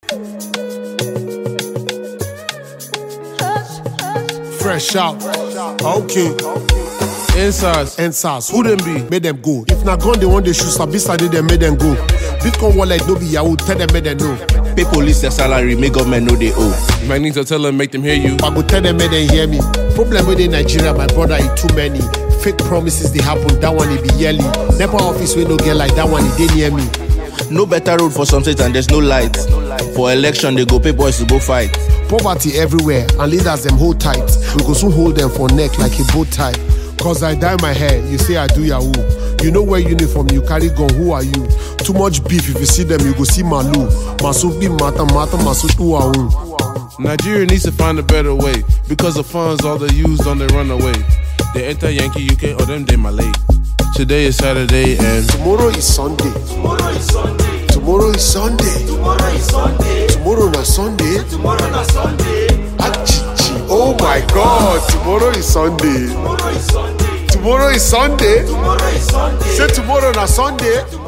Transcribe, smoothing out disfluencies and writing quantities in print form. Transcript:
Fresh out. Okay. NSAS. Who them be? Make them go. If not gone, they want the shoes. Sabisa did them make them go. Bitcoin wallet no be Yahoo. Tell them make them know. Pay police their salary, make government know they owe. You might need to tell them, make them hear you. I go tell them make them hear me. Problem with the Nigeria, my brother, is too many. Fake promises they happen. That one it be yearly. Never office we no get like that one it dey near me. No better road for some states and there's no light. For election, they go pay boys to go fight. Poverty everywhere, and leaders them hold tight. We go soon hold them for neck like a bow tie. Cause I dye my hair, you say I do Yahoo. You know where uniform, you carry gun, who are you? Too much beef, if you see them, you go see Malu. Masu be mata, masu tuaun. Nigeria needs to find a better way. Because the funds all they use on they run away. They enter Yankee, UK, or them they Malay. Today is Saturday and tomorrow is Sunday. Tomorrow is Sunday. Tomorrow is Sunday. Tomorrow is Sunday. Tomorrow na Sunday. Tomorrow na Sunday. Achichi. Oh my God. Tomorrow is Sunday. Tomorrow is Sunday. Tomorrow is Sunday. Tomorrow is Sunday. Say tomorrow na Sunday.